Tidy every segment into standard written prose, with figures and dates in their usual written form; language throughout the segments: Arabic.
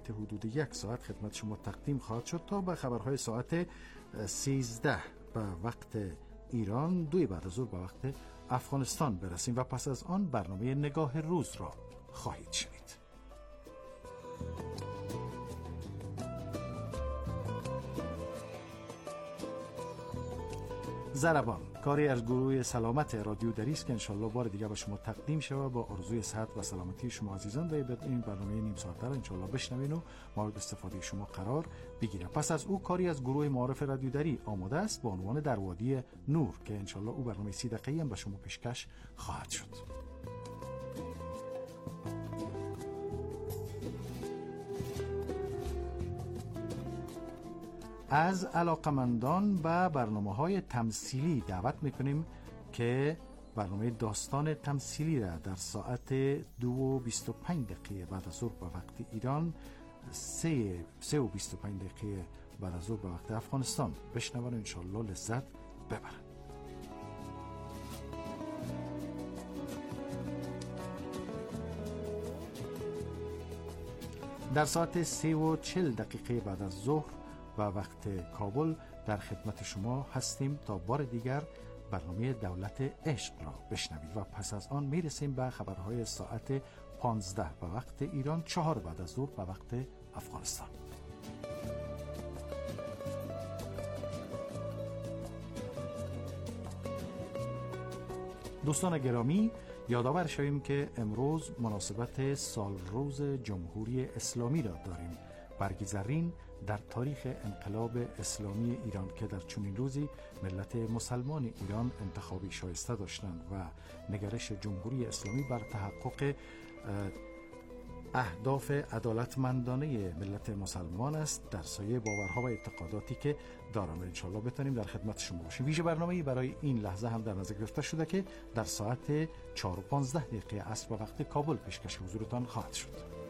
مدت حدود 1 ساعت خدمت شما تقدیم خواهد شد تا به خبرهای ساعت 13 به وقت ایران، 2 بعد از ظهر به وقت افغانستان برسیم و پس از آن برنامه نگاه روز را خواهید شنید. ضربان کاری از گروه سلامت رادیو دری است که انشالله بار دیگه به شما تقدیم شود با آرزوی صحت و سلامتی شما عزیزان و این برنامه نیم ساعته را انشالله بشنوین و مورد استفاده شما قرار بگیره. پس از او کاری از گروه معارف رادیو دری آماده است با عنوان در وادی نور که انشالله او برنامه 30 دقیقه‌ای هم به شما پیشکش خواهد شد. از علاقمندان به برنامه‌های تمثیلی دعوت می‌کنیم که برنامه داستان تمثیلی را در ساعت 2:25 بعد از ظهر به وقت ایران، 3:25 بعد از ظهر به وقت افغانستان بشنوند و انشالله لذت ببرند. در ساعت 3:40 بعد از ظهر و وقت کابل در خدمت شما هستیم تا بار دیگر برنامه دولت عشق را بشنوید و پس از آن میرسیم به خبرهای ساعت 15 به وقت ایران، 4 بعد از ظهر به وقت افغانستان. دوستان گرامی، یادآور شویم که امروز مناسبت سال روز جمهوری اسلامی را داریم. برگی زرین در تاریخ انقلاب اسلامی ایران که در چنین روزی ملت مسلمان ایران انتخابی شایسته داشتند و نگرش جمهوری اسلامی بر تحقق اهداف عدالتمندانه ملت مسلمان است در سایه باورها و اعتقاداتی که دارند. انشالله بتونیم در خدمت شما باشیم. ویژه برنامه‌ای برای این لحظه هم در نظر گرفته شده که در ساعت 4:15 عصر به وقت کابل پیشکش حضورتان خواهد شد.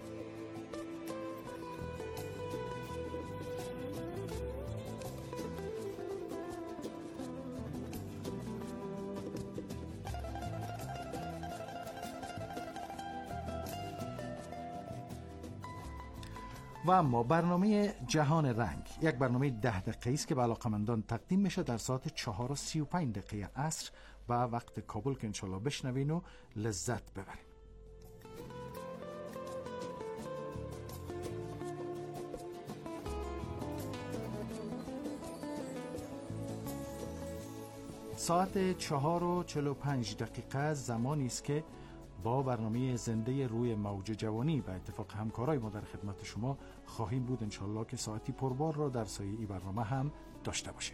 و اما برنامه جهان رنگ، یک برنامه 10 دقیقه‌ای است که به علاقه‌مندان تقدیم میشه در ساعت 4:35 عصر و وقت کابل که انشالله بشنوین و لذت ببرین. ساعت 4:45 زمانی است که با برنامه زنده روی موج جوانی به اتفاق همکارای ما در خدمت شما خواهیم بود انشالله که ساعتی پربار را در سایه ای برنامه هم داشته باشیم.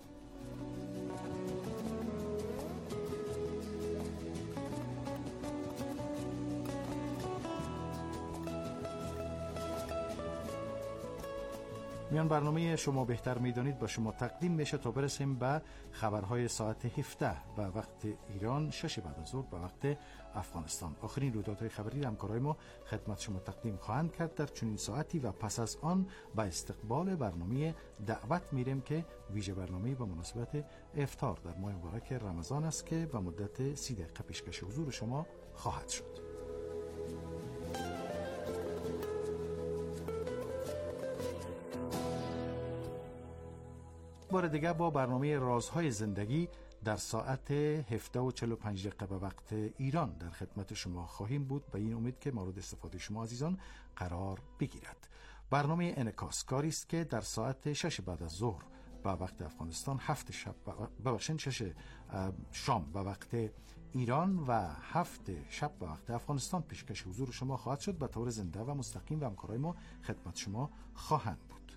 میان برنامه شما بهتر میدانید با شما تقدیم میشه تا برسیم به خبرهای ساعت 17 به وقت ایران، 6 بعد از ظهر به وقت افغانستان. آخرین رویدادهای خبری همکارای ما خدمت شما تقدیم خواهند کرد در چنین ساعتی و پس از آن به استقبال برنامه دعوت میریم که ویژه برنامه به مناسبت افطار در ماه مبارک رمضان است که به مدت 30 دقیقه پیشکش حضور شما خواهد شد. بار دیگه با برنامه رازهای زندگی در ساعت 17:45 به وقت ایران در خدمت شما خواهیم بود به این امید که مورد استفاده شما عزیزان قرار بگیرد. برنامه انعکاس کاری است که در ساعت 6 بعد از ظهر به وقت افغانستان، 6 شام به وقت ایران و 7 شب به وقت افغانستان پیشکش حضور شما خواهد شد. به طور زنده و مستقیم و همکارای ما خدمت شما خواهند بود.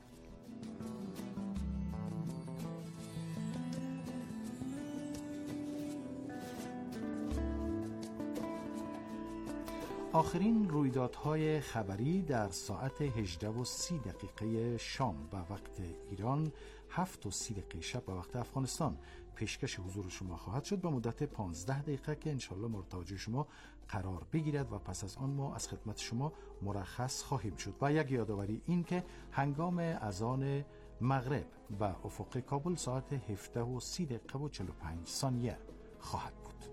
آخرین رویدادهای خبری در ساعت 18:30 شام به وقت ایران، 7:30 شب به وقت افغانستان پیشکش حضور شما خواهد شد به مدت 15 دقیقه که انشالله مورد توجه شما قرار بگیرد و پس از آن ما از خدمت شما مرخص خواهیم شد. و یک یادآوری این که هنگام اذان مغرب به افق کابل ساعت 17:30 خواهد بود.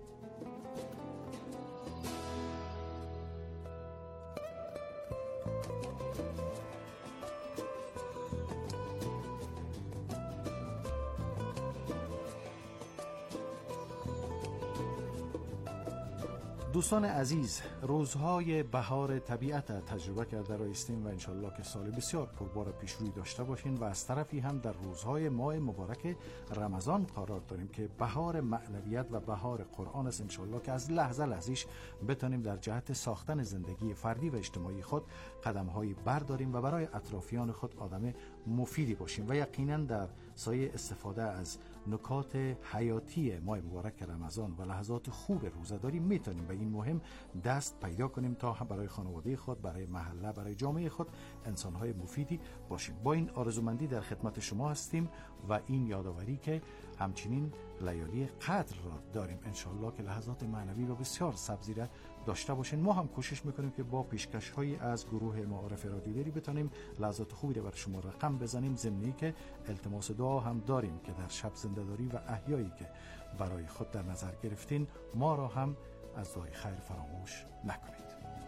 دوستان عزیز، روزهای بهار طبیعت تجربه کرده رایستیم و انشالله که سال بسیار پربار پیشروی داشته باشین و از طرفی هم در روزهای ماه مبارک رمضان قرار داریم که بهار معنویت و بهار قرآن است. انشالله که از لحظه لحظیش بتونیم در جهت ساختن زندگی فردی و اجتماعی خود قدم‌هایی برداریم و برای اطرافیان خود آدم مفیدی باشیم و یقینا در سایه استفاده از نکات حیاتی ماه مبارک رمضان و لحظات خوب روزه‌داری میتونیم به این مهم دست پیدا کنیم تا برای خانواده خود، برای محله، برای جامعه خود انسان‌های مفیدی باشیم. با این آرزومندی در خدمت شما هستیم و این یادآوری که همچنین لیالی قدر را داریم. انشالله که لحظات معنوی و بسیار سبزی را داشته باشین. ما هم کوشش میکنیم که با پیشکش‌هایی از گروه معارف رادیودری بتونیم لحظات خوبی را برای شما رقم بزنیم، ضمنی که التماس دعا هم داریم که در شب زنده‌داری و احیایی که برای خود در نظر گرفتین ما را هم از دعای خیر فراموش نکنید.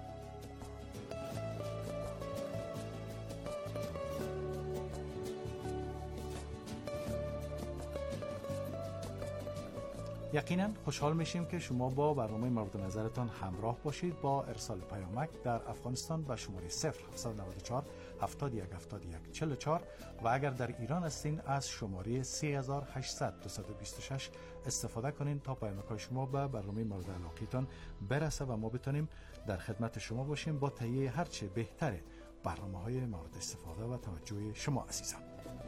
یقینا خوشحال میشیم که شما با برنامه مورد نظرتان همراه باشید با ارسال پیامک در افغانستان به شماره 0794 71 71 44 و اگر در ایران هستین از شماره 3800 226 استفاده کنین تا پیامک شما به برنامه مورد علاقتان برسه و ما بتونیم در خدمت شما باشیم با تهیه هرچه بهتره برنامه‌های مورد استفاده و توجه شما عزیزان.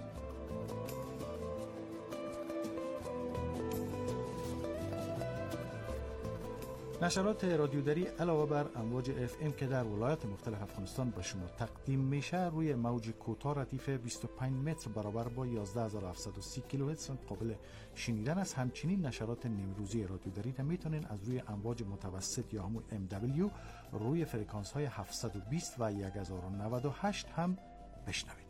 نشرات رادیودری علاوه بر امواج FM که در ولایات مختلف افغانستان به شما تقدیم میشه روی موج کوتاه ردیف 25 متر برابر با 11730 کیلوهرتز قابل شنیدن است. همچنین نشرات نیمروزی رادیودری را میتونین از روی امواج متوسط یا همون MW روی فرکانس های 720 و 1098 هم بشنوید.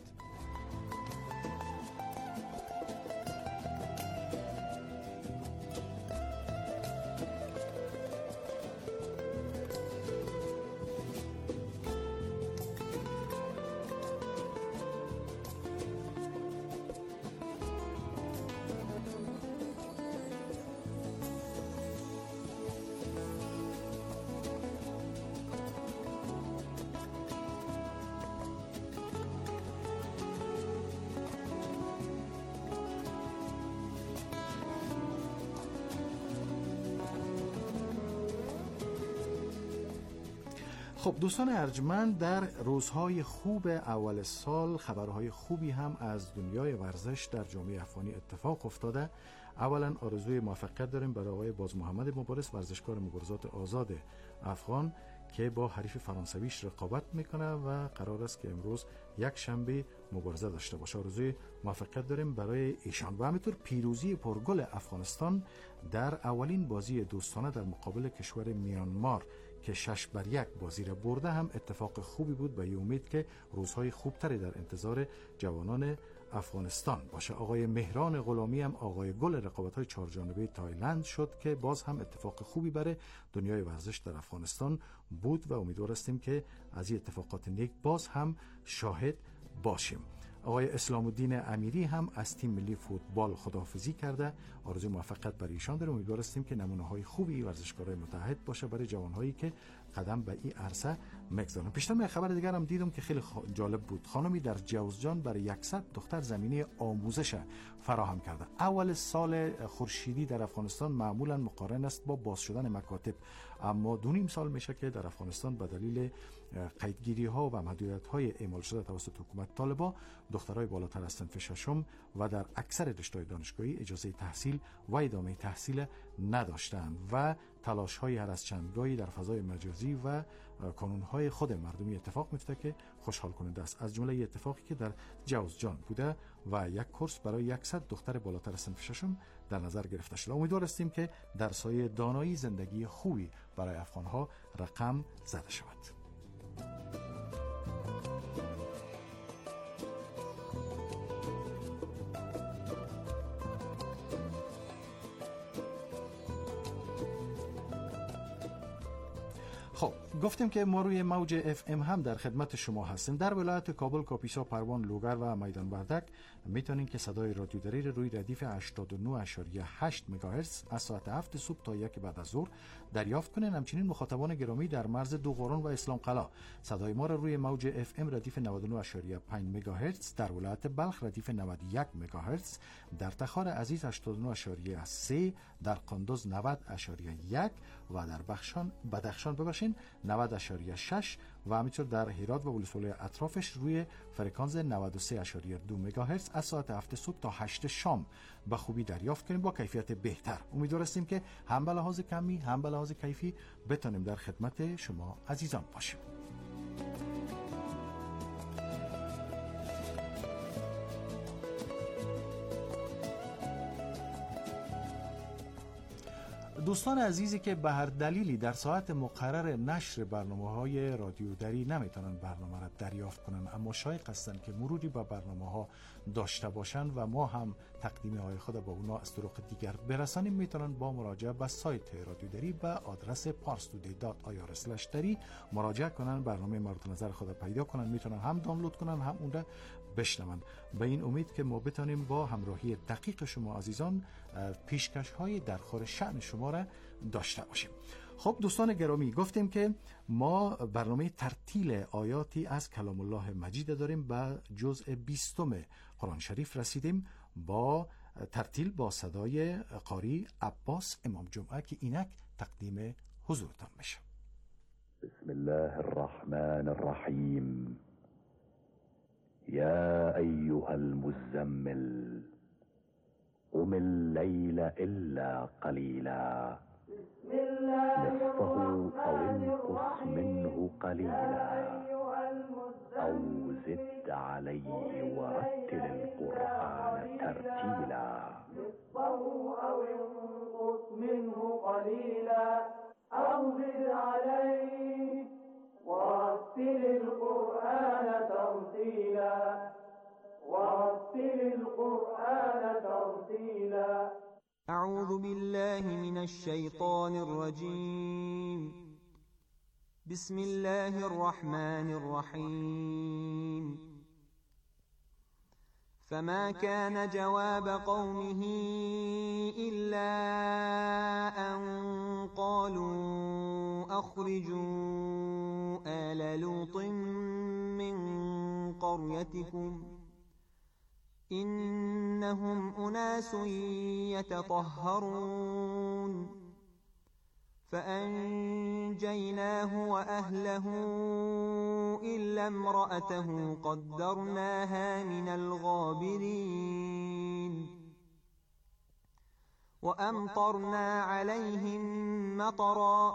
خب دوستان ارجمند، در روزهای خوب اول سال خبرهای خوبی هم از دنیای ورزش در جامعه افغانی اتفاق افتاده. اولا آرزوی موفقیت داریم برای آقای باز محمد مبارز، ورزشکار مبارزات آزاد افغان که با حریف فرانسویش رقابت میکنه و قرار است که امروز یک شنبه مبارزه داشته باشه. آرزوی موفقیت داریم برای ایشان و همینطور پیروزی پرگل افغانستان در اولین بازی دوستانه در مقابل کشور میانمار که 6-1 بازی را برده هم اتفاق خوبی بود و یه امید که روزهای خوبتری در انتظار جوانان افغانستان باشه. آقای مهران غلامی هم آقای گل رقابت‌های 4 جانبه تایلند شد که باز هم اتفاق خوبی برای دنیای ورزش در افغانستان بود و امیدوار هستیم که از این اتفاقات نیک باز هم شاهد باشیم. آقای اسلام الدین امیری هم از تیم ملی فوتبال خداحافظی کرده. آرزوی موفقیت برای ایشان داریم. امیدوار هستیم که نمونه‌های خوبی ورزشکارای متحد باشه برای جوانهایی که قدم به این عرصه می‌گذارن. پیشتر من خبر دیگر هم دیدم که خیلی جالب بود. خانمی در جوزجان برای 100 دختر زمینه آموزش فراهم کرده. اول سال خورشیدی در افغانستان معمولا مقارن است با باز شدن مکاتب، اما 2.5 سال میشه که در افغانستان به دلیل قیدگیری ها و محدودیت های اعمال شده توسط حکومت طالبان دخترای بالاتر از صنف ششم و در اکثر رشته‌های دانشگاهی اجازه تحصیل و ادامه تحصیل نداشتند و تلاش های هر از چندگاهی در فضای مجازی و کانون های خود مردمی اتفاق میفته که خوشحال کننده است. از جمله اتفاقی که در جوزجان بوده و یک کورس برای 100 دختر بالاتر از صنف ششم در نظر گرفته شده. امیدوار هستیم که در سایه دانایی زندگی خوبی برای افغان‌ها رقم زده شود. خب گفتیم که ما روی موج FM هم در خدمت شما هستیم. در ولایت کابل، کاپیسا، پروان، لوگر و میدان وردک میتونین که صدای رادیو دری روی ردیف 89.8 مگاهرتز از ساعت 7 صبح تا 1 بعد از ظهر دریافت کنین. همچنین مخاطبان گرامی در مرز دوغاران و اسلام قلعه صدای ما را روی موج FM ردیف 99.5 مگاهرتز، در ولایت بلخ ردیف 91 مگاهرتز، در تخار عزیز 89.3، در قندوز 90.1 و در بدخشان 90.6 و همینطور در هرات و ولسوالی اطرافش روی فرکانس 93.2 مگاهرتز از ساعت 7 صبح تا 8 شام به خوبی دریافت کنیم با کیفیت بهتر. امیدواریم که هم به لحاظ کمی هم به لحاظ کیفی بتونیم در خدمت شما عزیزان باشیم. دوستان عزیزی که به هر دلیلی در ساعت مقرر نشر برنامه‌های رادیو دری نمیتونن برنامه را دریافت کنن، اما شایق هستن که مروری به برنامه‌ها داشته باشن و ما هم تقدیم‌های خود با اونا از طرق دیگر برسانیم، میتونن با مراجعه به سایت رادیو دری به آدرس parstoday.ir/dari مراجعه کنن، برنامه مورد نظر خود پیدا کنن، میتونن هم دانلود کنن هم اون را بشنون. به این امید که ما بتونیم با همراهی دقیق شما عزیزان پیشکش‌های در خور شأن شما را داشته باشیم. خب دوستان گرامی، گفتیم که ما برنامه ترتیل آیاتی از کلام الله مجید داریم. به جزء 20 قرآن شریف رسیدیم با ترتیل با صدای قاری عباس امام جمعه که اینک تقدیم حضورتان میشه. بسم الله الرحمن الرحیم. یا ایها المزمل قم الليل إلا قليلا نصفه أو انقص منه قليلا أو زد عليه ورتل القرآن ترتيلا نصفه أو انقص منه قليلا أو زد عليه ورتل القرآن ترتيلا ورتل القرآن ترتيلا. أعوذ بالله من الشيطان الرجيم. بسم الله الرحمن الرحيم. فما كان جواب قومه إلا أن قالوا أخرجوا آل لوط من قريتكم إنهم أناس يتطهرون فأنجيناه وأهله إلا امرأته قدرناها من الغابرين وأمطرنا عليهم مطرا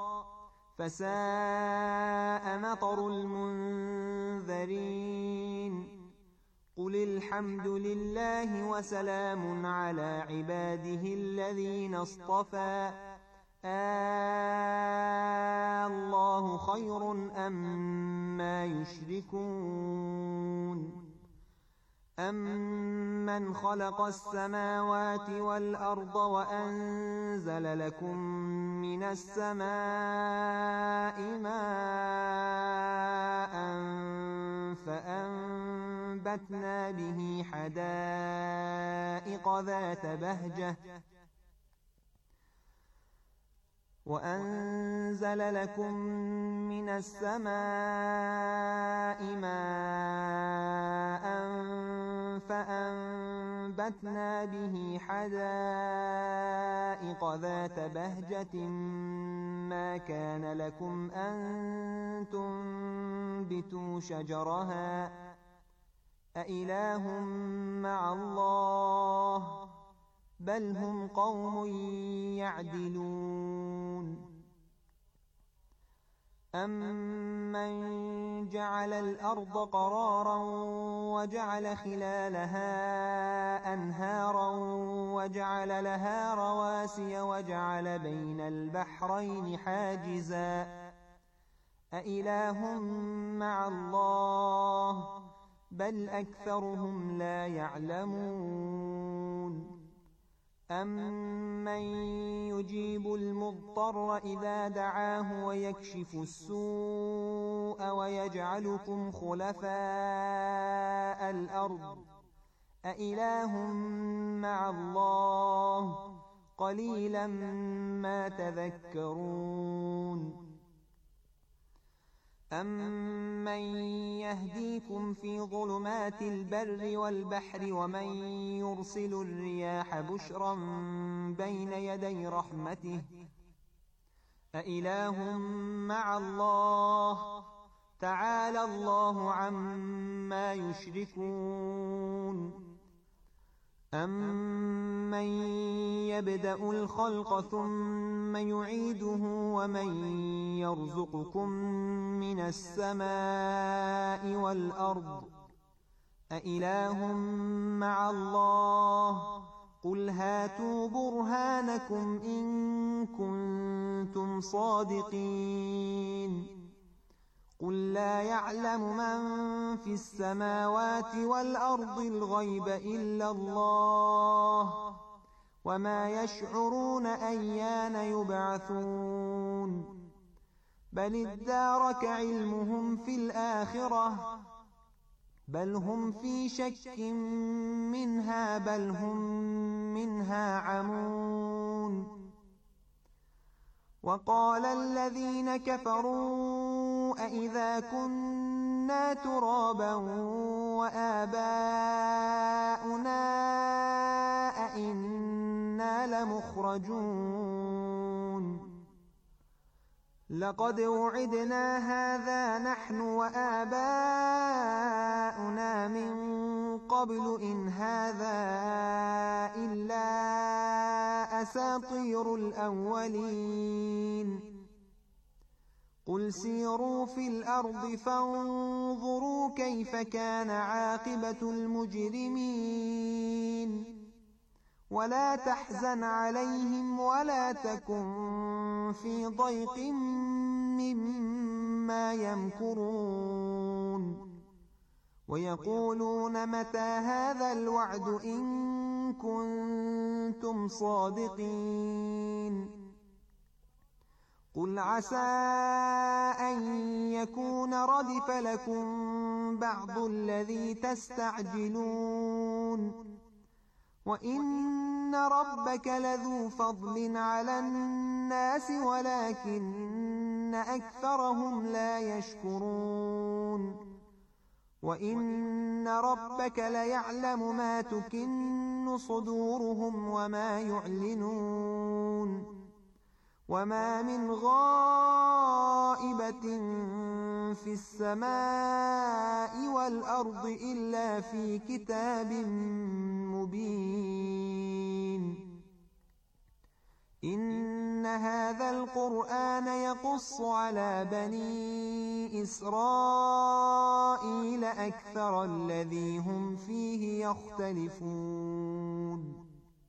فساء مطر المنذرين قل الحمد لله وسلام على عباده الذين اصطفى الله خير أما يشركون أمن خلق السماوات والأرض وأنزل لكم من السماء ماء فأنبتنا به حدائق ذات بهجة وأنزل لكم من السماء ماء فأنبتنا به حدائق ذات بهجة ما كان لكم أن تنبتوا شجرها أإله مع الله بل هم قوم يعدلون أمن جعل الأرض قرارا وجعل خلالها أنهارا وجعل لها رواسي وجعل بين البحرين حاجزا أإله مع الله بل أكثرهم لا يعلمون أَمَّن يُجِيبُ الْمُضْطَرَّ إِذَا دَعَاهُ وَيَكْشِفُ السُّوءَ وَيَجْعَلُكُمْ خُلَفَاءَ الْأَرْضِ أَإِلَٰهٌ مَّعَ اللَّهِ قَلِيلًا مَّا تَذَكَّرُونَ أَمَّن يَهْدِيكُمْ فِي ظُلُمَاتِ الْبَرِّ وَالْبَحْرِ وَمَن يُرْسِلُ الرِّيَاحَ بُشْرًا بَيْنَ يَدَيْ رَحْمَتِهِ أَإِلَٰهٌ مَّعَ اللَّهِ تَعَالَى اللَّهُ عَمَّا يُشْرِكُونَ أَمَّن يَبْدَأُ الْخَلْقَ ثُمَّ يُعِيدُهُ وَمَن يَرْزُقُكُم مِّنَ السَّمَاءِ وَالْأَرْضِ أَإِلَٰهٌ مَّعَ اللَّهِ قُلْ هَاتُوا بُرْهَانَكُمْ إِن كُنتُمْ صَادِقِينَ قُل لَّا يَعْلَمُ مَن فِي السَّمَاوَاتِ وَالْأَرْضِ الْغَيْبَ إِلَّا اللَّهُ وَمَا يَشْعُرُونَ أَيَّانَ يُبْعَثُونَ بَلِ ادَّارَكَ عِلْمُهُمْ فِي الْآخِرَةِ بَلْ هُمْ فِي شَكٍّ مِّنْهَا بَلْ هُمْ مِنْهَا عَمُونَ وَقَالَ الَّذِينَ كَفَرُوا أَإِذَا كُنَّا تُرَابًا وَآبَاؤُنَا أَإِنَّا لَمُخْرَجُونَ لَقَدْ وُعِدْنَا هَٰذَا نَحْنُ وَآبَاؤُنَا مِن قَبْلُ إِنْ هَٰذَا إِلَّا أَسَاطِيرُ الْأَوَّلِينَ قُلْ سِيرُوا فِي الْأَرْضِ فَانظُرُوا كَيْفَ كَانَ عَاقِبَةُ الْمُجْرِمِينَ وَلَا تَحْزَنْ عَلَيْهِمْ وَلَا تَكُن فِي ضَيْقٍ مِّمَّا يَمْكُرُونَ وَيَقُولُونَ مَتَىٰ هَٰذَا الْوَعْدُ إِن كُنتُمْ صَادِقِينَ قُلْ عَسَىٰ أَن يَكُونَ رَدِفَ لَكُم بَعْضُ الَّذِي تَسْتَعْجِلُونَ وَإِنَّ رَبَّكَ لَذُو فَضْلٍ عَلَى النَّاسِ وَلَٰكِنَّ أَكْثَرَهُمْ لَا يَشْكُرُونَ وَإِنَّ رَبَّكَ لَيَعْلَمُ مَا تُكِنُّ صُدُورُهُمْ وَمَا يُعْلِنُونَ وَمَا مِنْ غَائِبَةٍ فِي السَّمَاءِ وَالْأَرْضِ إِلَّا فِي كِتَابٍ مُبِينٍ إِنَّ هَٰذَا الْقُرْآنَ يَقُصُّ عَلَىٰ بَنِي إِسْرَائِيلَ أَكْثَرَ الَّذِي هُمْ فِيهِ يَخْتَلِفُونَ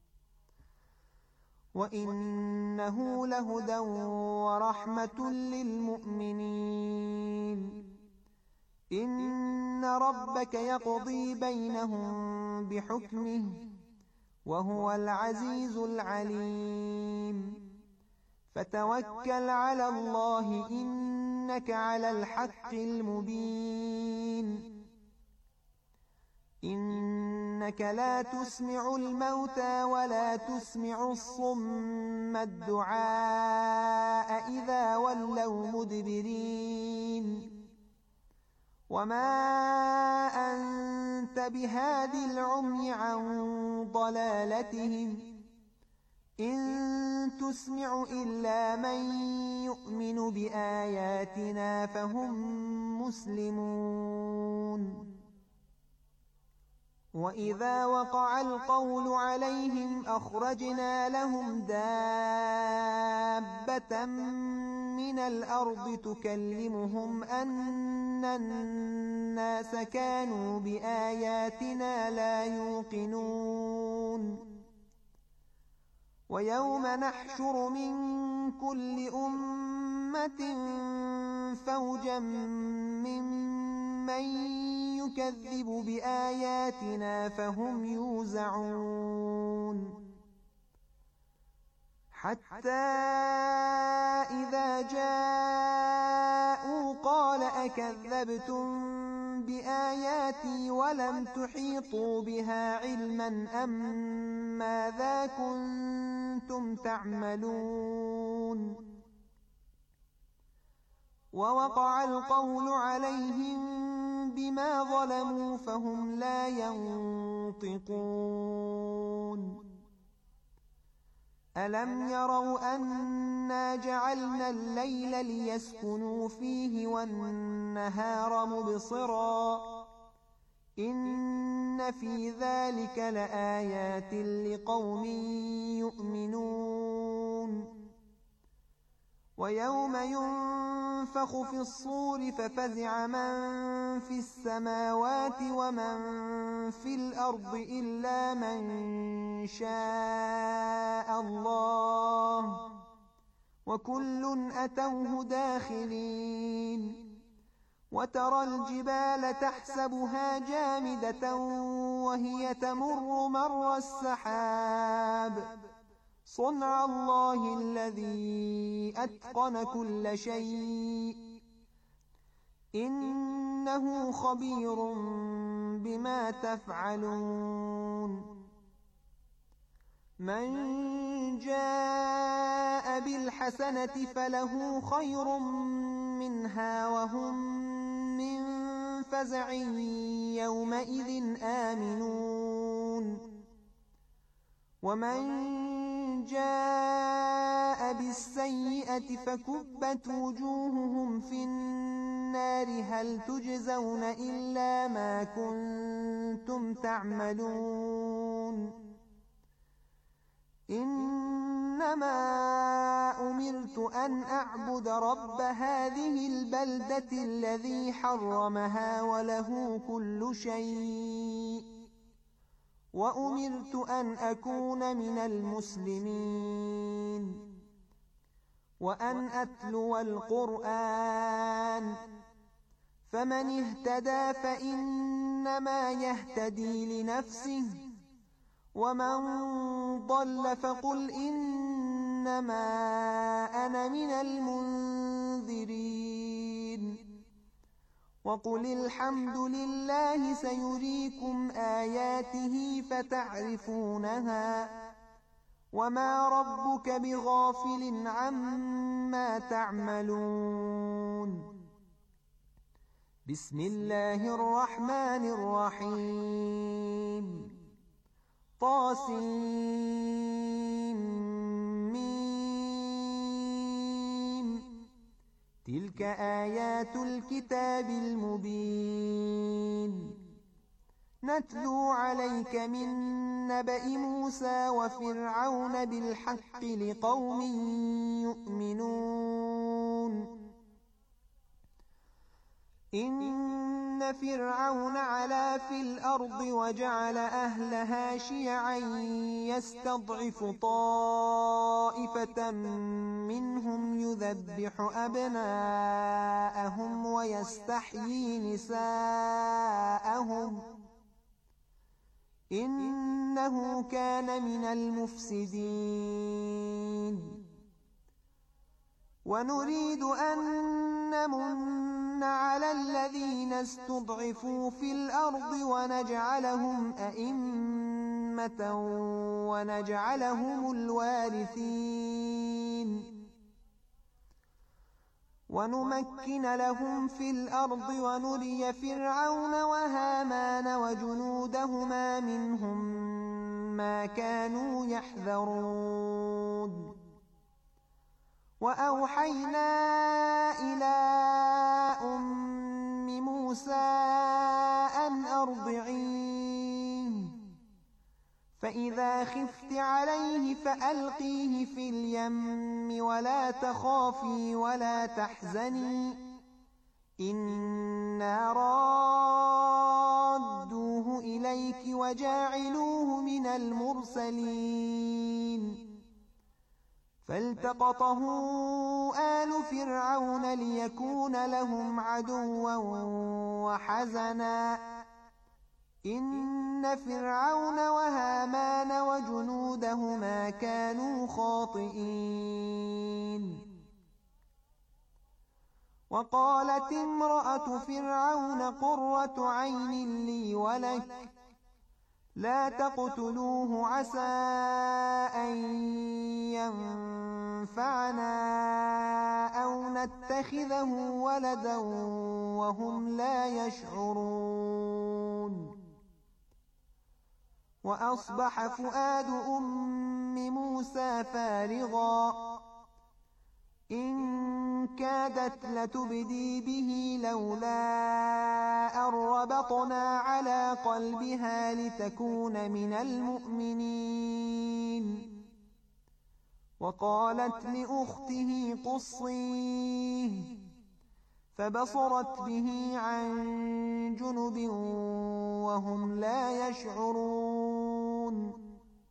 وَإِنَّهُ لَهُدًى وَرَحْمَةٌ لِّلْمُؤْمِنِينَ إِنَّ رَبَّكَ يَقْضِي بَيْنَهُم بِحُكْمِهِ وَهُوَ الْعَزِيزُ الْعَلِيمُ فَتَوَكَّلْ عَلَى اللَّهِ إِنَّكَ عَلَى الْحَقِّ الْمُبِينِ إِنَّكَ لَا تُسْمِعُ الْمَوْتَىٰ وَلَا تُسْمِعُ الصُّمَّ الدُّعَاءَ إِذَا وَلَّوْا مُدْبِرِينَ وَمَا أَنتَ بِهَادِ الْعُمْيِ عَن ضَلَالَتِهِمْ إِن تُسْمِعُ إِلَّا مَن يُؤْمِنُ بِآيَاتِنَا فَهُم مُّسْلِمُونَ وَإِذَا وَقَعَ الْقَوْلُ عَلَيْهِمْ أَخْرَجْنَا لَهُمْ دَابَّةً مِّنَ الْأَرْضِ تُكَلِّمُهُمْ أَنَّ النَّاسَ كَانُوا بِآيَاتِنَا لَا يُوقِنُونَ وَيَوْمَ نَحْشُرُ مِن كُلِّ أُمَّةٍ فَوْجًا مِّمَّن يُكَذِّبُ بِآيَاتِنَا فَهُمْ يُوزَعُونَ حتى إذا جاءوا قال أكذبتم بآياتي ولم تحيطوا بها علما أم ماذا كنتم تعملون ووقع القول عليهم بما ظلموا فهم لا ينطقون ألم يروا أنا جعلنا الليل ليسكنوا فيه والنهار مبصرا إن في ذلك لآيات لقوم يؤمنون ويوم ينفخ في الصور ففزع من في السماوات ومن في الأرض إلا من شاء الله وكل أتوه داخلين وترى الجبال تحسبها جامدة وهي تمر مر السحاب صنع الله الذي أتقن كل شيء إنه خبير بما تفعلون من جاء بالحسنة فله خير منها وهم من فزع يومئذ آمنون ومن جاء بالسيئة فكبت وجوههم في النار هل تجزون إلا ما كنتم تعملون إنما أمرت أن أعبد رب هذه البلدة الذي حرمها وله كل شيء وأمرت أن أكون من المسلمين وأن أتلو القرآن فمن اهتدى فإنما يهتدي لنفسه ومن ضل فقل إنما أنا من المنذرين وقل الحمد لله سيريكم آياته فتعرفونها وما ربك بغافل عما تعملون بسم الله الرحمن الرحيم طاسمين تلك آيات الكتاب المبين نتلو عليك من نبأ موسى وفرعون بالحق لقوم يؤمنون إن فرعون علا في الأرض وجعل أهلها شيعا يستضعف طائفة منهم يذبح أبناءهم ويستحيي نساءهم إنه كان من المفسدين ونريد أن نمن على الذين استضعفوا في الأرض ونجعلهم أئمة ونجعلهم الوارثين ونمكن لهم في الأرض ونري فرعون وهامان وجنودهما منهم ما كانوا يحذرون وأوحينا إلى أم موسى أن أرضعيه فإذا خفت عليه فألقيه في اليم ولا تخافي ولا تحزني إنا رادوه إليك وجاعلوه من المرسلين فالتقطه آل فرعون ليكون لهم عدوا وحزنا إن إن فرعون وهامان وجنودهما كانوا خاطئين. وقالت امرأة فرعون قرة عين لي ولك لا تقتلوه عسى أن ينفعنا أو نتخذه ولدا وهم لا يشعرون. وأصبح فؤاد أم موسى فارغا إن كادت لتبدي به لولا أن ربطنا على قلبها لتكون من المؤمنين. وقالت لأخته قصيه فبصرت به عن جنب وهم لا يشعرون.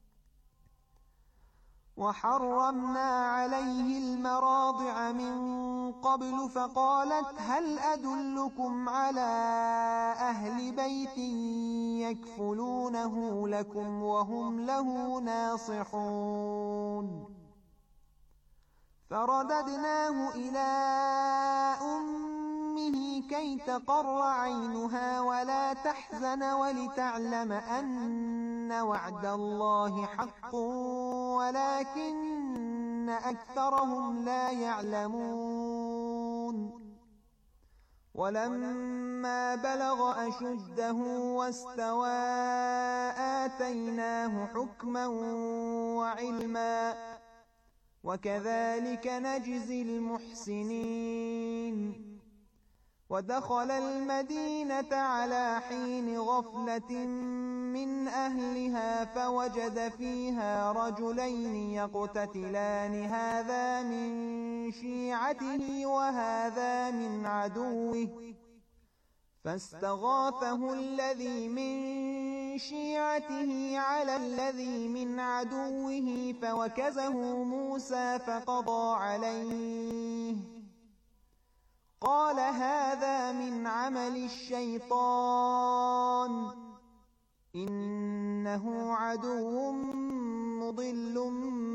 وحرمنا عليه المراضع من قبل فقالت هل أدلكم على أهل بيت يكفلونه لكم وهم له ناصحون. فرددناه إلى أمه كي تقر عينها ولا تحزن ولتعلم أن وعد الله حق ولكن أكثرهم لا يعلمون. ولما بلغ أشده واستوى آتيناه حكما وعلما وكذلك نجزي المحسنين. ودخل المدينة على حين غفلة من أهلها فوجد فيها رجلين يقتتلان هذا من شيعته وهذا من عدوه فاستغاثه الذي من شيعته على الذي من عدوه فوكزه موسى فقضى عليه قال هذا من عمل الشيطان إنه عدو مضل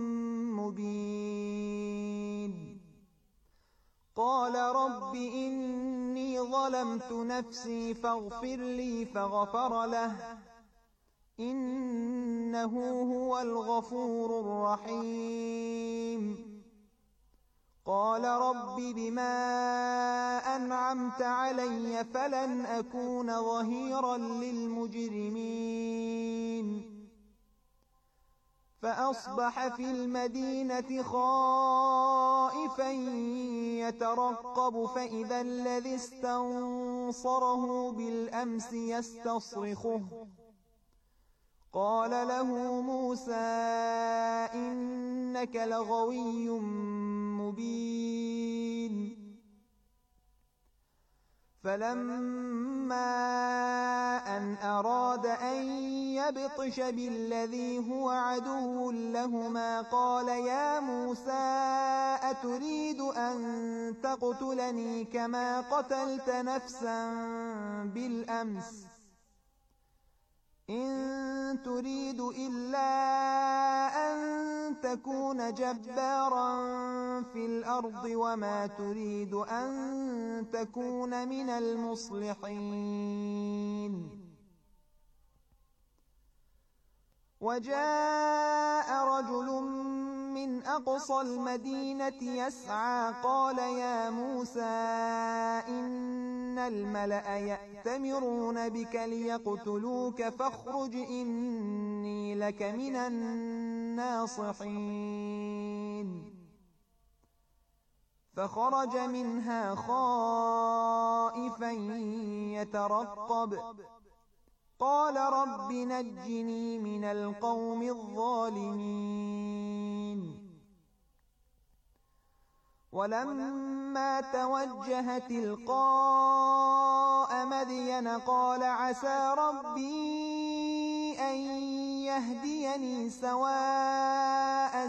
مبين. قال رب إني ظلمت نفسي فاغفر لي فغفر له إنه هو الغفور الرحيم. قال رب بما أنعمت علي فلن أكون ظهيرا للمجرمين. فأصبح في المدينة خائفا يترقب فإذا الذي استنصره بالأمس يستصرخه قال له موسى إنك لغوي مبين. فلما أن أراد أن يبطش بالذي هو عدو لهما قال يا موسى أتريد أن تقتلني كما قتلت نفسا بالأمس إن تريد إلا أن تكون جبارا في الأرض وما تريد أن تكون من المصلحين. وجاء رجل من أقصى المدينة يسعى قال يا موسى إن الملأ يأتمرون بك ليقتلوك فاخرج إني لك من الناصحين. فخرج منها خائفا يترقب قال رب نجني من القوم الظالمين. ولما توجه تلقاء مدين قال عسى ربي أن يهديني سواء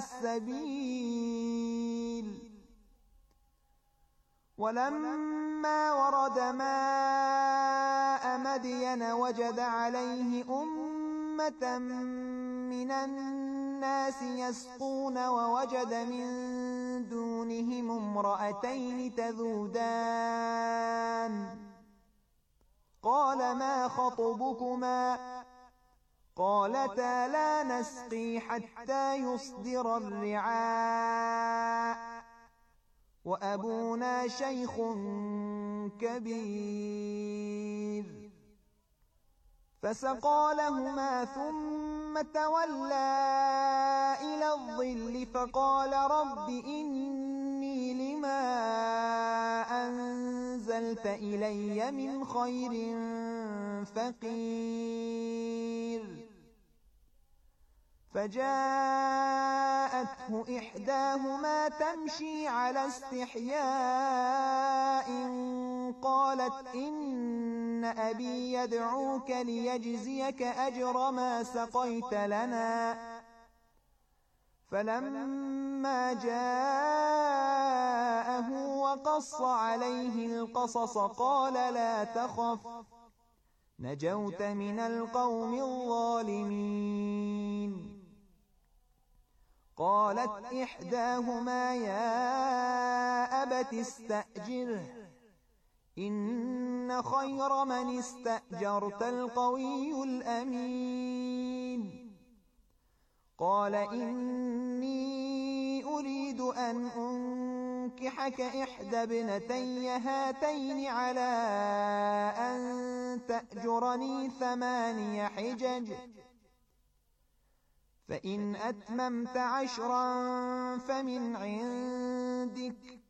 السبيل. ولما ورد ماء مدين وجد عليه أمة أمة من الناس يسقون ووجد من دونهم امرأتين تذودان قال ما خطبكما قالتا لا نسقي حتى يصدر الرعاء وأبونا شيخ كبير فسقى لهما ثم تولى إلى الظل فقال رب إني لما أنزلت إلي من خير فقير فجاءته إحداهما تمشي على استحياء قالت إن أبي يدعوك ليجزيك أجر ما سقيت لنا فلما جاءه وقص عليه القصص قال لا تخف نجوت من القوم الظالمين قالت إحداهما يا أبت استأجره إن خير من استأجرت القوي الأمين قال إني أريد أن أنكحك إحدى ابنتي هاتين على أن تأجرني 8 حجج فإن أتممت 10 فمن عندك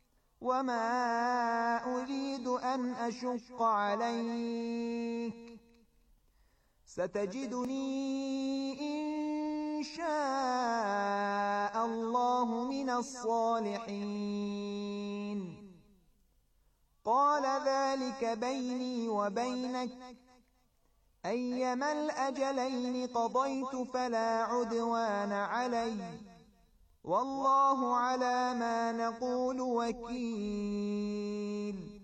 وما أريد أن أشق عليك ستجدني إن شاء الله من الصالحين قال ذلك بيني وبينك أيما الأجلين قضيت فلا عدوان علي والله على ما نقول وكيل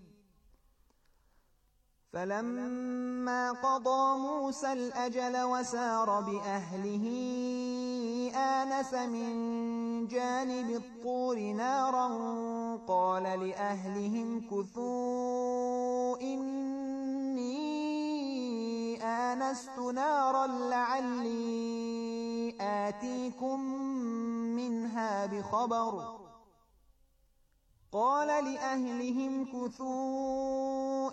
فلما قضى موسى الأجل وسار بأهله آنس من جانب الطور نارا قال لأهلهم كثوا إني آنست نارا لعلي آتيكم منها بخبر قال لأهلهم كثوا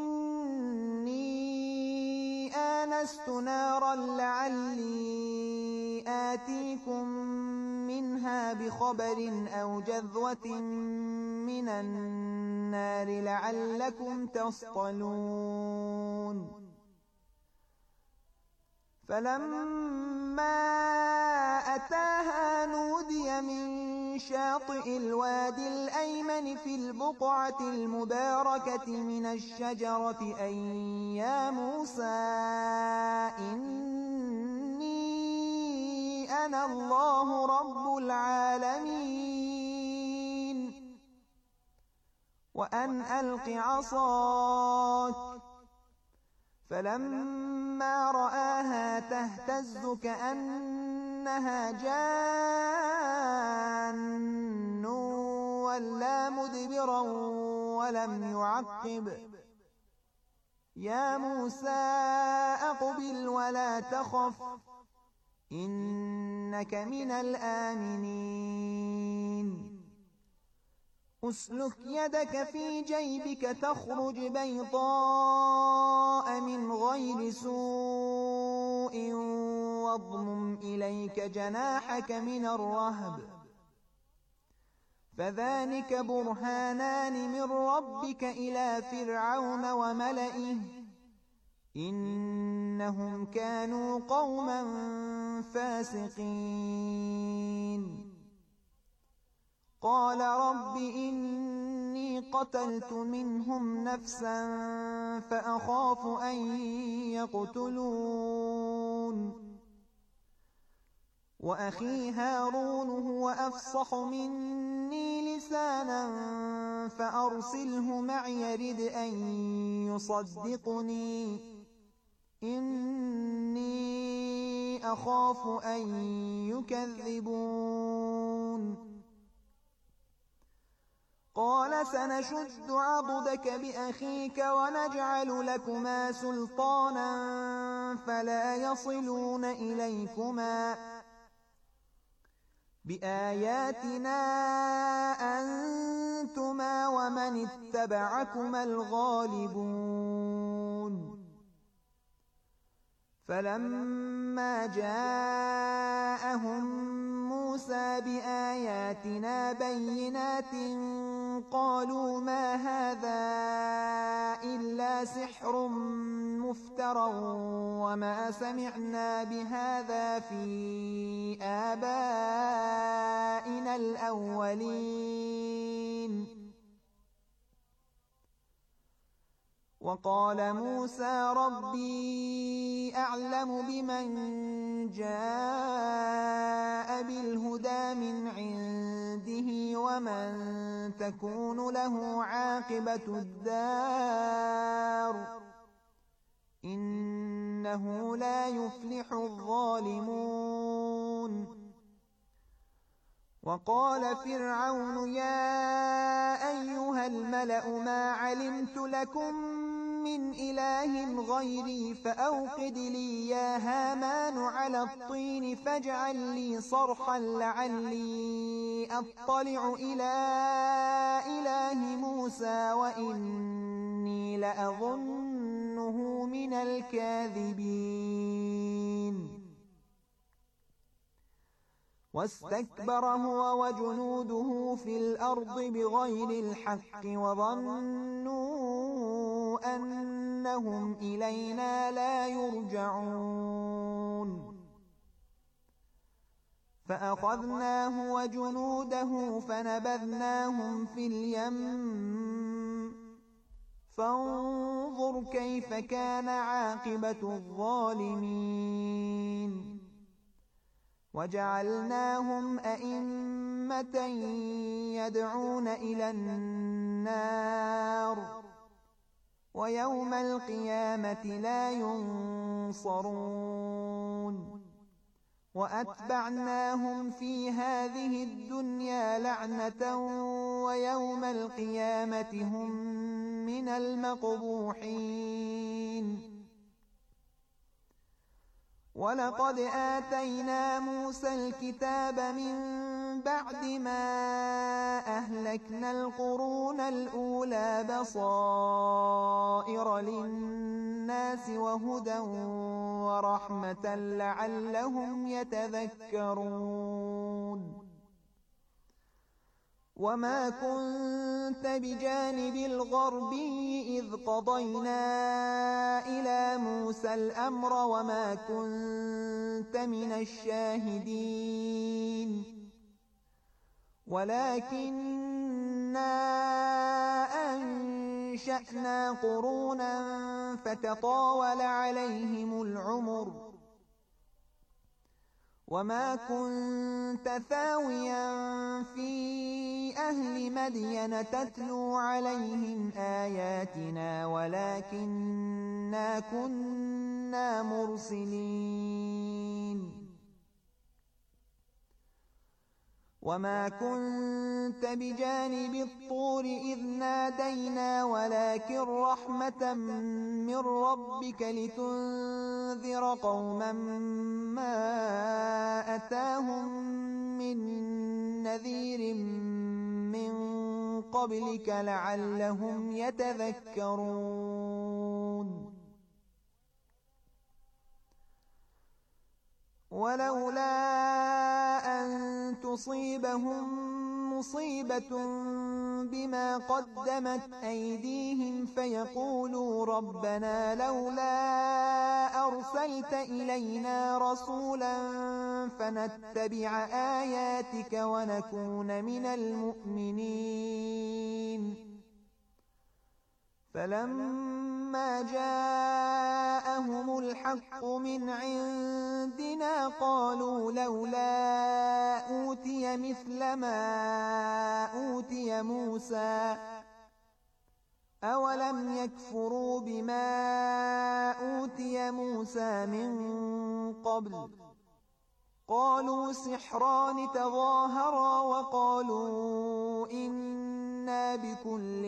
إني آنست نارا لعلي آتيكم منها بخبر أو جذوة من النار لعلكم تصطلون فلما أتاها نودي من شاطئ الوادي الأيمن في البقعة المباركة من الشجرة أن يا موسى إني أنا الله رب العالمين وأن ألق عصاك فلما رآها تهتز كأنها جان ولا مدبرا ولم يعقب يا موسى أقبل ولا تخف إنك من الآمنين أسلك يدك في جيبك تخرج بيضاء من غير سوء واضمم إليك جناحك من الرهب فذلك برهانان من ربك إلى فرعون وملئه إنهم كانوا قوما فاسقين قال رب إني قتلت منهم نفسا فأخاف أن يقتلون وأخي هارون هو أفصح مني لسانا فأرسله معي يرد أن يصدقني إني أخاف أن يكذبون قال سنشد عضدك بأخيك ونجعل لكما سلطانا فلا يصلون إليكما بآياتنا أنتما ومن اتبعكما الغالبون فلما جاءهم موسى بآياتنا بينات قالوا ما هذا إلا سحر مفترى وما سمعنا بهذا في آبائنا الأولين وقال موسى ربي أعلم بمن جاء بالهدى من عنده ومن تكون له عاقبة الدار إنه لا يفلح الظالمون وقال فرعون يا أيها الملأ ما علمت لكم من إله غيري فأوقد لي يا هامان على الطين فاجعل لي صرحا لعلي أطلع إلى إله موسى وإني لأظنه من الكاذبين واستكبر هو وجنوده في الأرض بغير الحق وظنوا أنهم إلينا لا يرجعون فأخذناه وجنوده فنبذناهم في اليم فانظر كيف كان عاقبة الظالمين وجعلناهم أئمة يدعون إلى النار ويوم القيامة لا ينصرون وأتبعناهم في هذه الدنيا لعنة ويوم القيامة هم من المقبوحين ولقد آتينا موسى الكتاب من بعد ما أهلكنا القرون الأولى بصائر للناس وهدى ورحمة لعلهم يتذكرون وما كنت بجانب الغربي إذ قضينا إلى موسى الأمر وما كنت من الشاهدين ولكننا أنشأنا قرونا فتطاول عليهم العمر وما كنت ثاويا في أهل مدين تتلو عليهم آياتنا ولكننا كنا مرسلين وما كنت بجانب الطور إذ نادينا ولكن رحمة من ربك لتنذر قوما ما أتاهم من نذير من قبلك لعلهم يتذكرون ولولا أن تصيبهم مصيبة بما قدمت أيديهم فيقولوا ربنا لولا أرسلت إلينا رسولا فنتبع آياتك ونكون من المؤمنين فلما جاءهم الحق من عندنا قالوا لولا أوتي مثل ما أوتي موسى أولم يكفروا بما أوتي موسى من قبل قالوا سحران تظاهرا وقالوا إنا بكل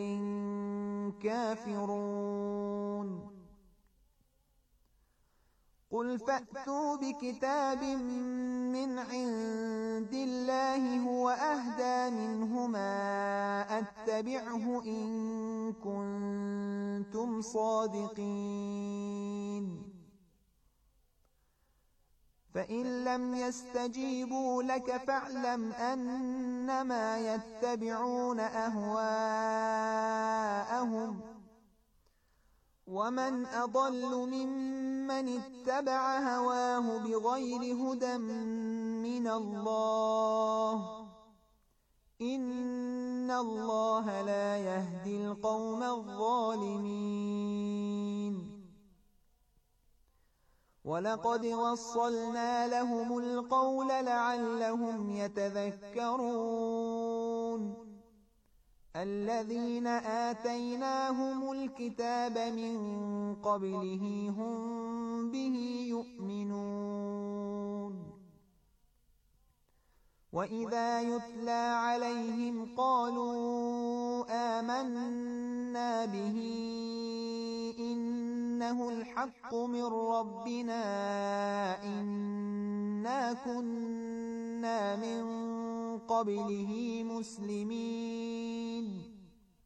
كافرون قل فأتوا بكتاب من عند الله هو أهدى منهما أتبعه إن كنتم صادقين فإن لم يستجيبوا لك فاعلم أنما يتبعون أهواءهم ومن أضل ممن اتبع هواه بغير هدى من الله إن الله لا يهدي القوم الظالمين ولقد وصلنا لهم القول لعلهم يتذكرون الذين آتيناهم الكتاب من قبله هم به يؤمنون وإذا يتلى عليهم قالوا آمنا به إنه الحق من ربنا إنا كنا من قبله مسلمين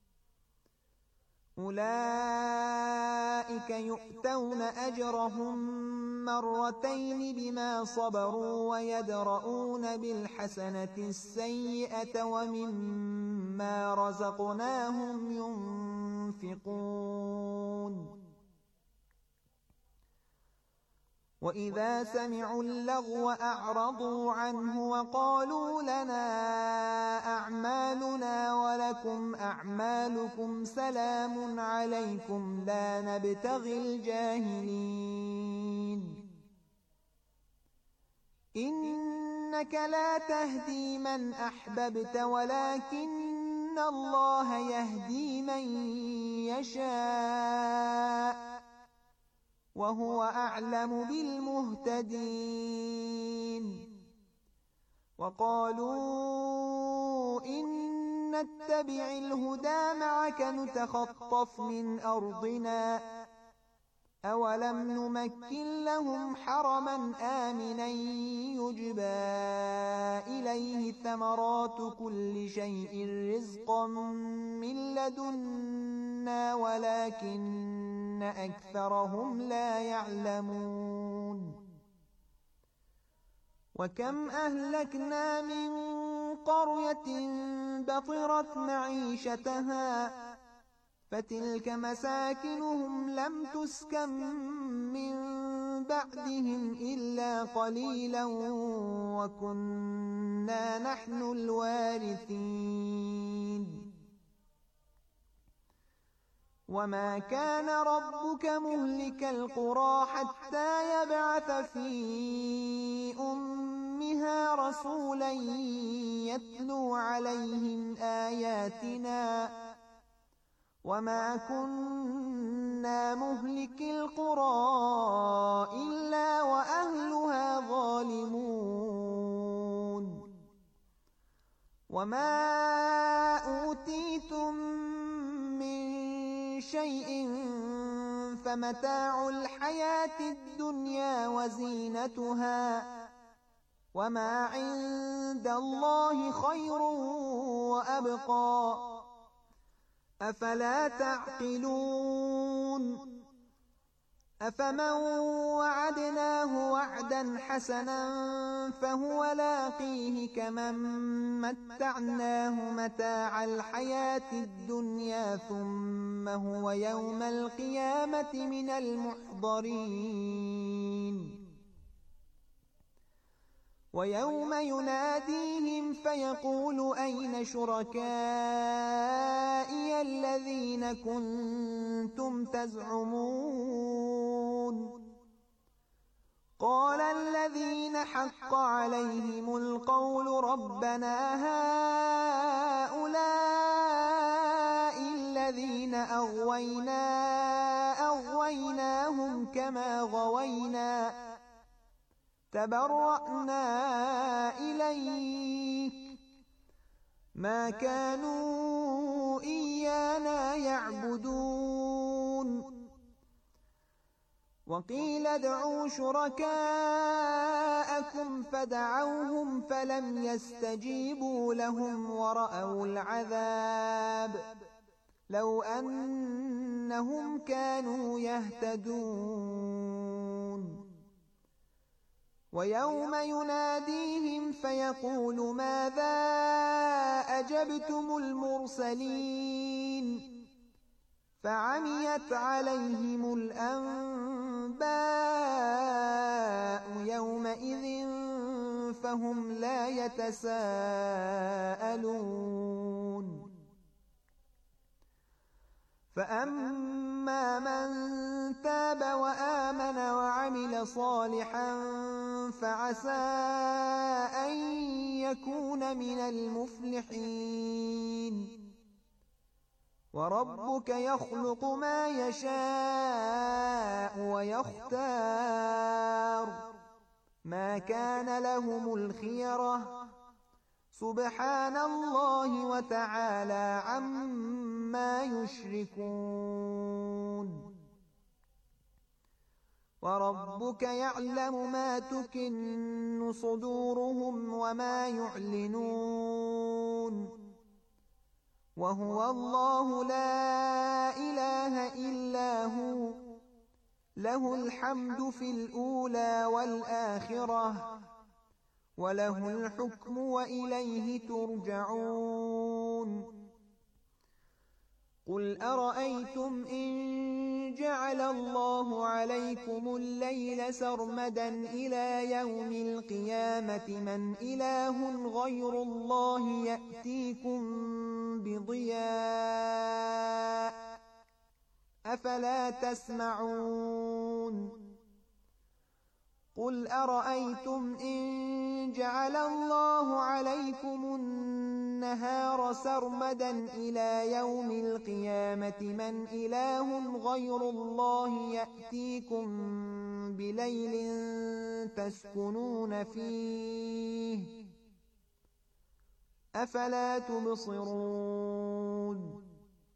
أولئك يؤتون أجرهم مرتين بما صبروا ويدرؤون بالحسنة السيئة ومما رزقناهم ينفقون وإذا سمعوا اللغو أعرضوا عنه وقالوا لنا أعمالنا ولكم أعمالكم سلام عليكم لا نبتغي الجاهلين إنك لا تهدي من أحببت ولكن الله يهدي من يشاء وهو أعلم بالمهتدين وقالوا إن نتبع الهدى معك نتخطف من أرضنا أولم نمكن لهم حرما آمنا يجبى إليه ثمرات كل شيء رزقا من لدنا ولكن أكثرهم لا يعلمون وكم أهلكنا من قرية بطرت معيشتها فتلك مساكنهم لم تسكن من بعدهم إلا قليلا وكنا نحن الوارثين وما كان ربك مهلك القرى حتى يبعث في أمها رسولا يتلو عليهم آياتنا وما كنا مهلك القرى إلا وأهلها ظالمون وما أوتيتم من شيء فمتاع الحياة الدنيا وزينتها وما عند الله خير وأبقى أفلا تعقلون أفمن وعدناه وعدا حسنا فهو لاقيه كمن متعناه متاع الحياة الدنيا ثم هو يوم القيامة من المحضرين ويوم يناديهم فيقول أين شركائي الذين كنتم تزعمون قال الذين حق عليهم القول ربنا هؤلاء الذين أغويناهم كما غوينا تبرأنا إليك ما كانوا إيانا يعبدون وقيل ادعوا شركاءكم فدعوهم فلم يستجيبوا لهم ورأوا العذاب لو أنهم كانوا يهتدون ويوم يناديهم فيقول ماذا أجبتم المرسلين فعميت عليهم الأنباء يومئذ فهم لا يتساءلون فأما من تاب وآمن وعمل صالحا فعسى أن يكون من المفلحين وربك يخلق ما يشاء ويختار ما كان لهم الخيرة سبحان الله وتعالى عما يشركون وربك يعلم ما تكن صدورهم وما يعلنون وهو الله لا إله إلا هو له الحمد في الأولى والآخرة وله الحكم وإليه ترجعون قل أرأيتم إن جعل الله عليكم الليل سرمدا إلى يوم القيامة من إله غير الله يأتيكم بضياء أفلا تسمعون قل أرأيتم إن جعل الله عليكم النهار سرمدا إلى يوم القيامة من إله غير الله يأتيكم بليل تسكنون فيه أفلا تبصرون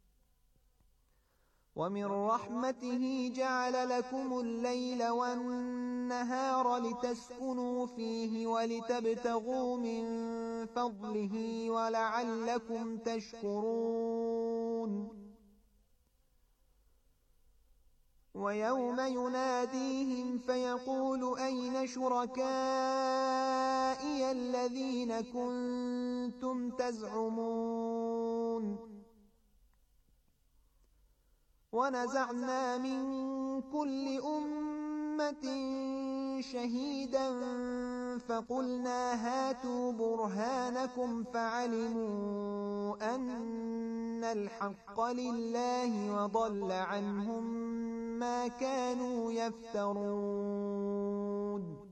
ومن رحمته جعل لكم الليل والنهار لتسكنوا فيه ولتبتغوا من فضله ولعلكم تشكرون ويوم يناديهم فيقول أين شركائي الذين كنتم تزعمون ونزعنا من كل أمة شهيدا فقلنا هاتوا برهانكم فعلموا أن الحق لله وضل عنهم ما كانوا يفترون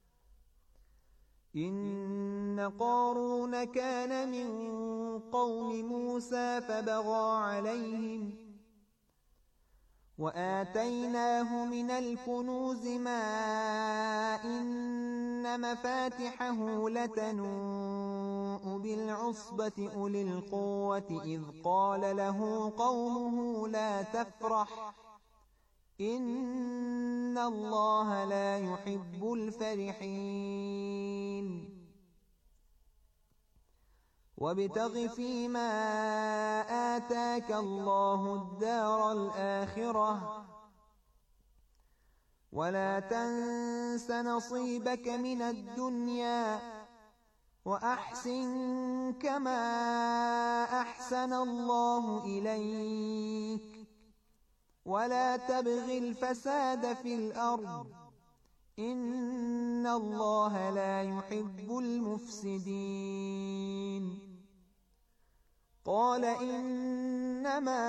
إن قارون كان من قوم موسى فبغى عليهم وآتيناه من الكنوز ما إن مفاتحه لتنوء بالعصبة أولي القوة إذ قال له قومه لا تفرح إن الله لا يحب الفرحين وابتغ فيما آتاك الله الدار الآخرة ولا تنس نصيبك من الدنيا وأحسن كما أحسن الله إليك ولا تبغ الفساد في الأرض إن الله لا يحب المفسدين قال إنما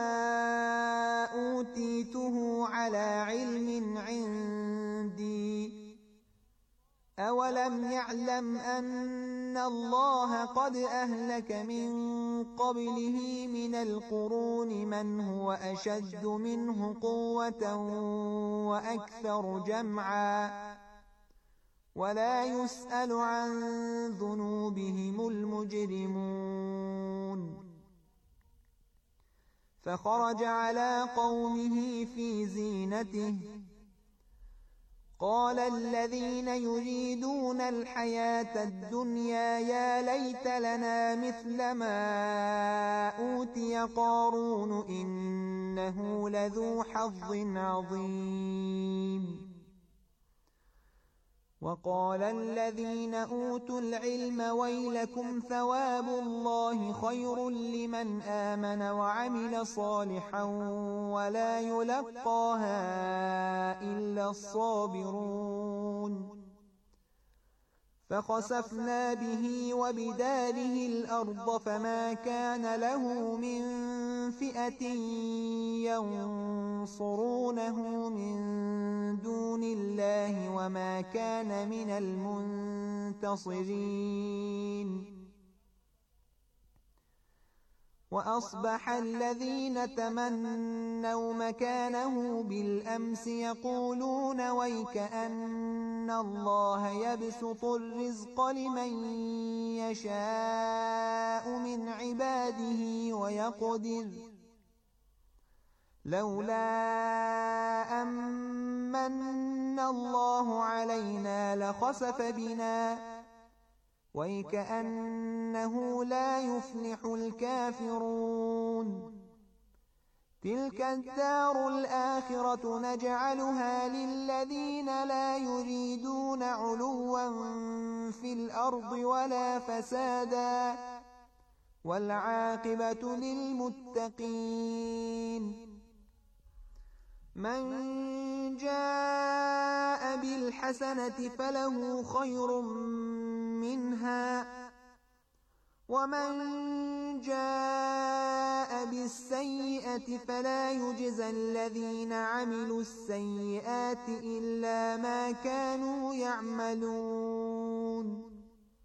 أوتيته على علم عندي أولم يعلم أن إن الله قد أهلك من قبله من القرون من هو أشد منه قوة وأكثر جمعا ولا يسأل عن ذنوبهم المجرمون. فخرج على قومه في زينته قال الذين يريدون الحياة الدنيا يا ليت لنا مثل ما أوتي قارون إنه لذو حظ عظيم. وقال الذين أوتوا العلم ويلكم ثواب الله خير لمن آمن وعمل صالحا ولا يلقاها إلا الصابرون. فخسفنا به وبداره الأرض فما كان له من فئة ينصرونه من دون الله وما كان من المنتصرين. وأصبح الذين تمنوا مكانه بالأمس يقولون ويكأن الله يبسط الرزق لمن يشاء من عباده ويقدر لولا أمن الله علينا لخسف بنا ويكأنه لا يفلح الكافرون. تلك الدار الآخرة نجعلها للذين لا يريدون علوا في الأرض ولا فسادا والعاقبة للمتقين. من جاء بالحسنة فله خير منها ومن جاء بالسيئة فلا يجزى الذين عملوا السيئات إلا ما كانوا يعملون.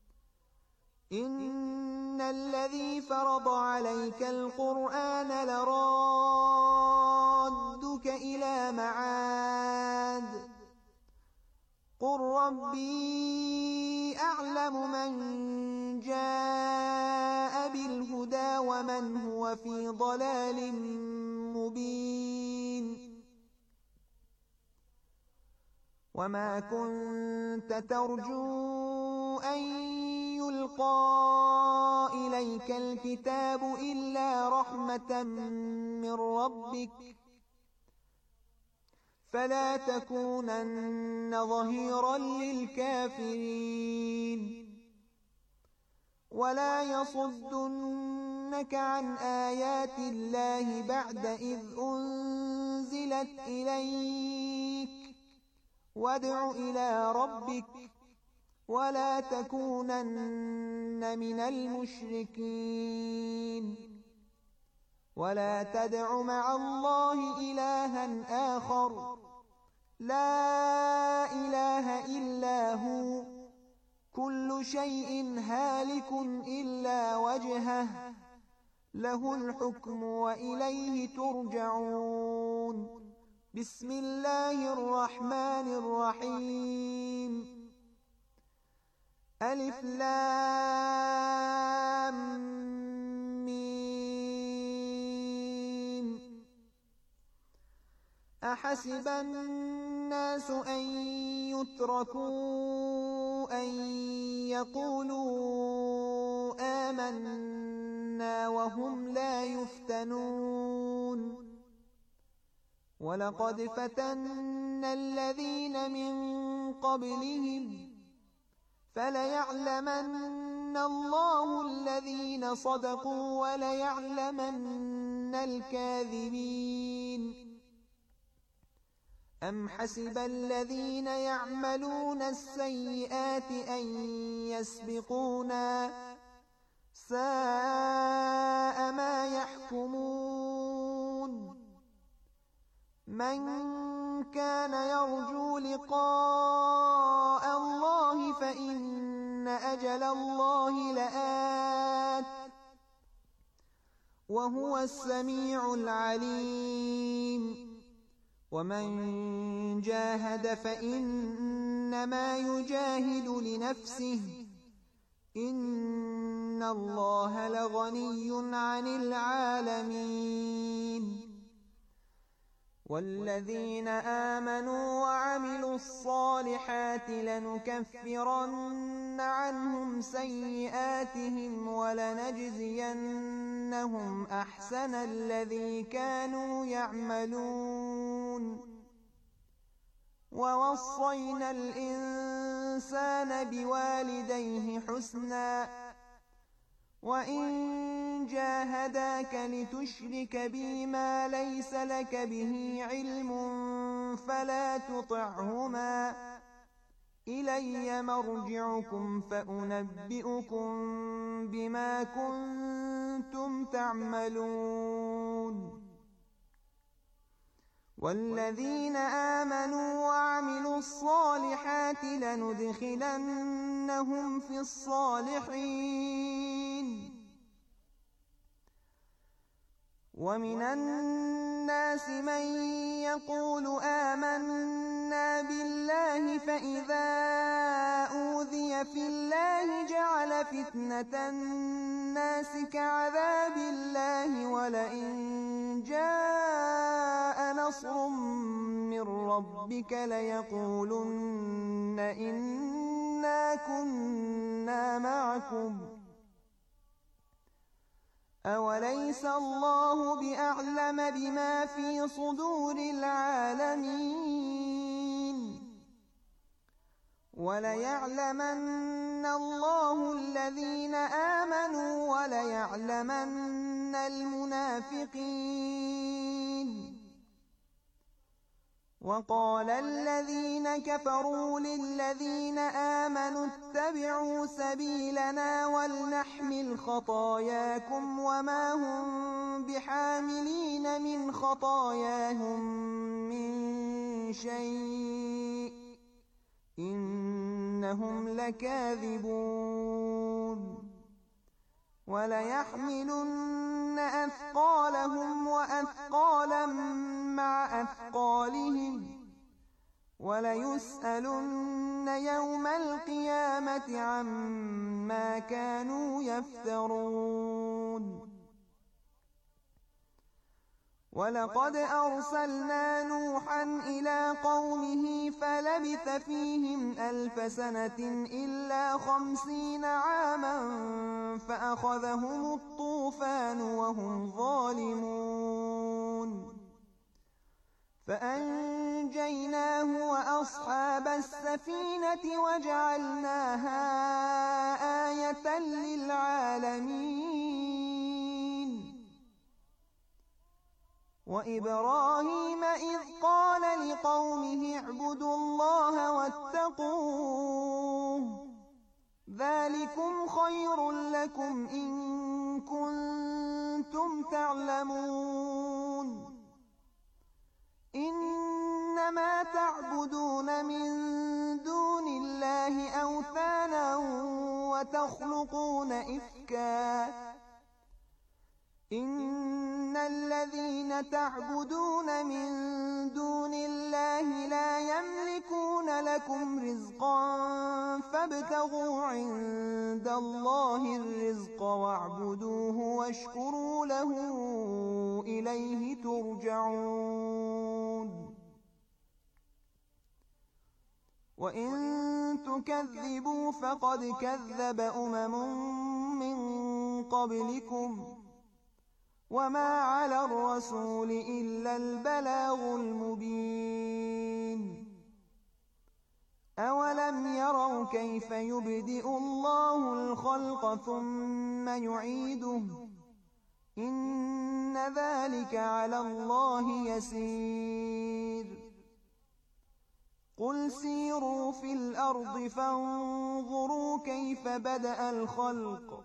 إن الذي فرض عليك القرآن لرادك إلى معاد قل ربي أعلم من جاء بالهدى ومن هو في ضلال مبين. وما كنت ترجو أن يلقى إليك الكتاب إلا رحمة من ربك فلا تكونن ظهيرا للكافرين. ولا يصدنك عن آيات الله بعد إذ أنزلت إليك وادع إلى ربك ولا تكونن من المشركين. ولا تدع مع الله إلها آخر لا إله إلا هو كل شيء هالك إلا وجهه له الحكم وإليه ترجعون. بسم الله الرحمن الرحيم. ألف لام ميم. أحسب الناس أن يتركوا أن يقولوا آمنا وهم لا يفتنون. ولقد فتنا الذين من قبلهم فليعلمن الله الذين صدقوا وليعلمن الكاذبين. أم حسب الذين يعملون السيئات أن يسبقونا ساء ما يحكمون. من كان يرجو لقاء الله فإن أجل الله لآت وهو السميع العليم ومن جاهد فإنما يجاهد لنفسه إن الله لغني عن العالمين والذين آمنوا وعملوا الصالحات لنكفرن عنهم سيئاتهم ولنجزينهم أحسن الذي كانوا يعملون ووصينا الإنسان بوالديه حسنا وإن جاهداك لتشرك بي ما ليس لك به علم فلا تطعهما إلي مرجعكم فأنبئكم بما كنتم تعملون والذين آمنوا وعملوا الصالحات لندخلنهم في الصالحين ومن الناس من يقول آمنا بالله فإذا أوذي في الله جعل فتنة الناس كعذاب الله ولئن جاء نصر من ربك ليقولن إنا كنا معكم أوليس الله بأعلم بما في صدور العالمين وليعلمن الله الذين آمنوا وليعلمن المنافقين وقال الذين كفروا للذين آمنوا اتبعوا سبيلنا ولنحمل خطاياكم وما هم بحاملين من خطاياهم من شيء إنهم لكاذبون وليحملن أثقالهم وأثقالا مع أثقالهم وليسألن يوم القيامة عما كانوا يفترون ولقد أرسلنا نوحا إلى قومه فلبث فيهم 1000 سنة إلا 50 عاما فأخذهم الطوفان وهم ظالمون فأنجيناه وأصحاب السفينة وجعلناها آية للعالمين وإبراهيم إذ قال لقومه اعبدوا الله واتقوه ذلكم خير لكم إن كنتم تعلمون إنما تعبدون من دون الله أوثانا وتخلقون إفكا إن الذين تعبدون من دون الله لا يملكون لكم رزقا فابتغوا عند الله الرزق واعبدوه واشكروا له إليه ترجعون وإن تكذبوا فقد كذب من قبلكم وما على الرسول إلا البلاغ المبين أولم يروا كيف يبدئ الله الخلق ثم يعيده إن ذلك على الله يسير قل سيروا في الأرض فانظروا كيف بدأ الخلق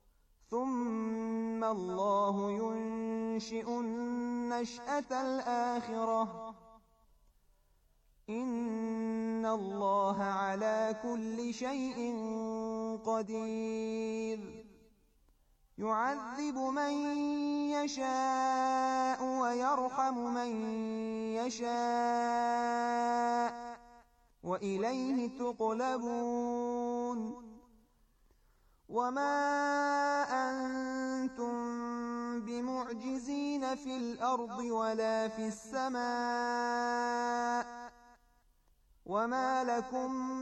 ثم الله ينشئ النشأة الآخرة إن الله على كل شيء قدير يعذب من يشاء ويرحم من يشاء وإليه تقلبون وما أنتم بمعجزين في الأرض ولا في السماء وما لكم